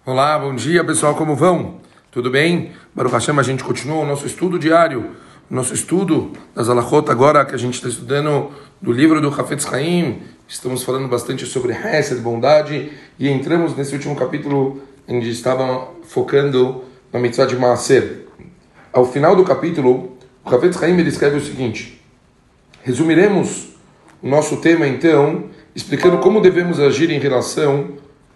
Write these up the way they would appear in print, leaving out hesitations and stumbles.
Olá, bom dia pessoal, como vão? Tudo bem? Baruch Hashem, a gente continua o nosso estudo diário, o nosso estudo das Halachot agora que a gente está estudando do livro do Hafetz Haim. Estamos falando bastante sobre Hesed, bondade, e entramos nesse último capítulo onde estava focando na mitzvah de Maaser. Ao final do capítulo, o Hafetz Haim ele escreve o seguinte: resumiremos o nosso tema então, explicando como devemos agir em relação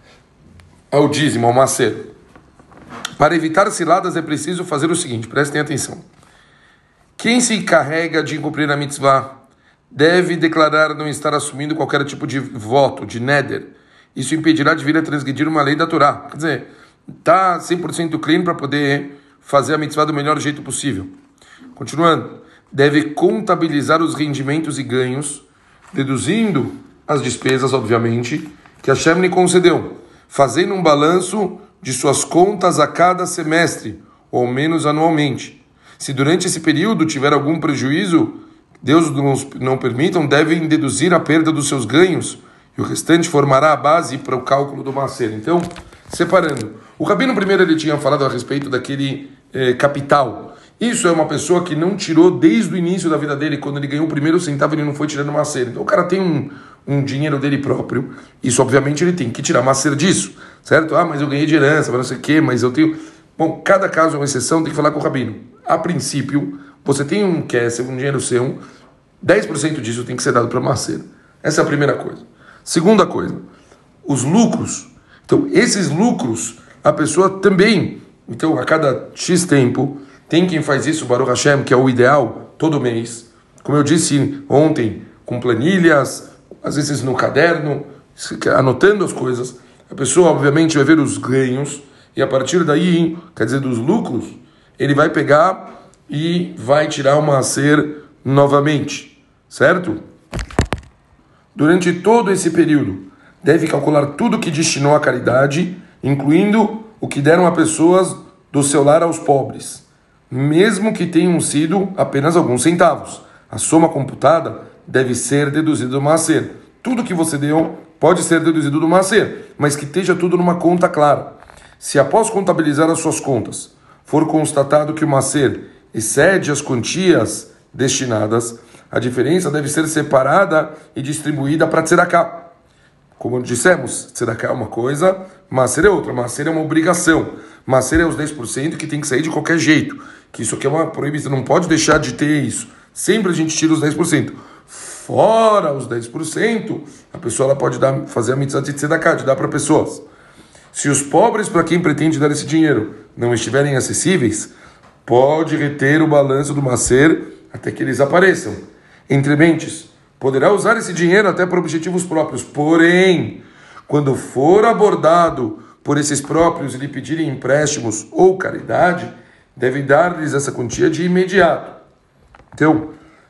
ao dízimo, ao Maaser. Para evitar ciladas é preciso fazer o seguinte, prestem atenção. Quem se encarrega de cumprir a mitzvah deve declarar não estar assumindo qualquer tipo de voto, de neder. Isso impedirá de vir a transgredir uma lei da Torá. Quer dizer, está 100% clean para poder fazer a mitzvah do melhor jeito possível. Continuando, deve contabilizar os rendimentos e ganhos, deduzindo as despesas, obviamente, que a Hashem lhe concedeu, fazendo um balanço de suas contas a cada semestre, ou ao menos anualmente. Se durante esse período tiver algum prejuízo, Deus não permitam, devem deduzir a perda dos seus ganhos, e o restante formará a base para o cálculo do Maaser. Então, separando. O Rabino primeiro ele tinha falado a respeito daquele capital. Isso é uma pessoa que não tirou desde o início da vida dele, quando ele ganhou o primeiro centavo, ele não foi tirando Maaser. Então o cara tem um dinheiro dele próprio, isso obviamente ele tem que tirar Maaser disso, certo? Ah, mas eu ganhei de herança, mas não sei o quê, mas eu tenho... Bom, cada caso é uma exceção, tem que falar com o Rabino. A princípio, você tem um dinheiro seu, 10% disso tem que ser dado para Maaser. Essa é a primeira coisa. Segunda coisa, os lucros. Então, esses lucros, a pessoa também, então a cada X tempo, tem quem faz isso, Baruch Hashem, que é o ideal, todo mês. Como eu disse ontem, com planilhas, às vezes no caderno, anotando as coisas. A pessoa, obviamente, vai ver os ganhos, e a partir daí, quer dizer, dos lucros, ele vai pegar e vai tirar o Maaser novamente, certo? Durante todo esse período, deve calcular tudo que destinou à caridade, incluindo o que deram a pessoas do seu lar aos pobres, mesmo que tenham sido apenas alguns centavos. A soma computada deve ser deduzida do Maaser. Tudo que você deu pode ser deduzido do Maaser, mas que esteja tudo numa conta clara. Se após contabilizar as suas contas, for constatado que o Maaser excede as quantias destinadas, a diferença deve ser separada e distribuída para Tzedakah. Como dissemos, Tzedakah é uma coisa, Maaser é outra. Maaser é uma obrigação. Maaser é os 10% que tem que sair de qualquer jeito. Que isso aqui é uma proibição, não pode deixar de ter isso. Sempre a gente tira os 10%. Fora os 10%, a pessoa ela pode fazer a mitzvah de Tzedakah, de dar para pessoas. Se os pobres para quem pretende dar esse dinheiro não estiverem acessíveis, pode reter o balanço do Maaser até que eles apareçam. Entre mentes, poderá usar esse dinheiro até para objetivos próprios. Porém, quando for abordado por esses próprios e lhe pedirem empréstimos ou caridade, deve dar-lhes essa quantia de imediato. Então,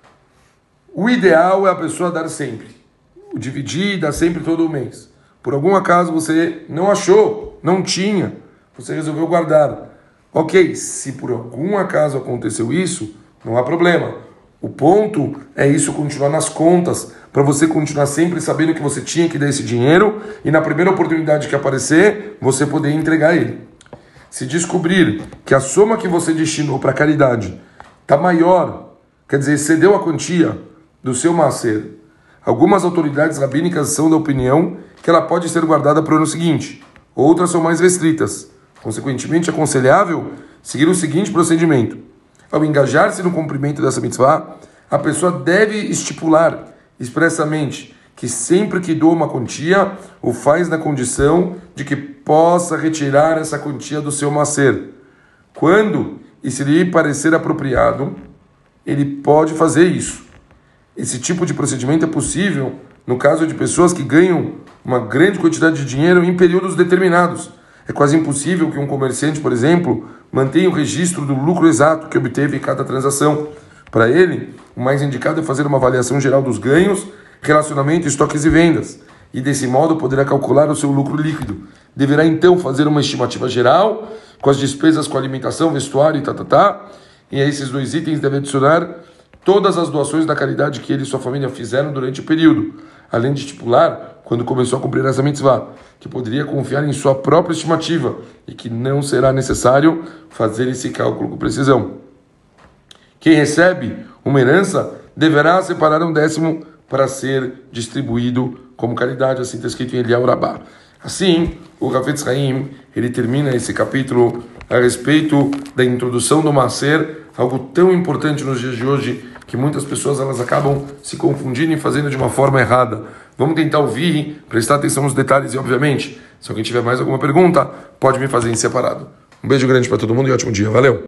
o ideal é a pessoa dar sempre. O dividir, dar sempre todo mês. Por algum acaso você não achou, não tinha, você resolveu guardar. Ok, se por algum acaso aconteceu isso, não há problema. O ponto é isso continuar nas contas, para você continuar sempre sabendo que você tinha que dar esse dinheiro e na primeira oportunidade que aparecer, você poder entregar ele. Se descobrir que a soma que você destinou para caridade está maior, quer dizer, excedeu a quantia do seu Maaser, algumas autoridades rabínicas são da opinião que ela pode ser guardada para o ano seguinte. Outras são mais restritas. Consequentemente, é aconselhável seguir o seguinte procedimento. Ao engajar-se no cumprimento dessa mitzvah, a pessoa deve estipular expressamente que sempre que doa uma quantia, o faz na condição de que possa retirar essa quantia do seu Maaser. Quando e se lhe parecer apropriado, ele pode fazer isso. Esse tipo de procedimento é possível no caso de pessoas que ganham uma grande quantidade de dinheiro em períodos determinados. É quase impossível que um comerciante, por exemplo, mantenha o registro do lucro exato que obteve em cada transação. Para ele, o mais indicado é fazer uma avaliação geral dos ganhos, relacionamento, estoques e vendas. E desse modo poderá calcular o seu lucro líquido. Deverá então fazer uma estimativa geral, com as despesas com alimentação, vestuário e E a esses dois itens deve adicionar todas as doações da caridade que ele e sua família fizeram durante o período. além de estipular, quando começou a cumprir essa mitzvah, que poderia confiar em sua própria estimativa e que não será necessário fazer esse cálculo com precisão. Quem recebe uma herança deverá separar um décimo para ser distribuído como caridade, assim está escrito em Eliyahu Rabbah. Assim, o Chafetz Chaim, ele termina esse capítulo a respeito da introdução do Maaser, algo tão importante nos dias de hoje, que muitas pessoas elas acabam se confundindo e fazendo de uma forma errada. Vamos tentar ouvir, prestar atenção nos detalhes e, obviamente, se alguém tiver mais alguma pergunta, pode me fazer em separado. Um beijo grande para todo mundo e ótimo dia. Valeu!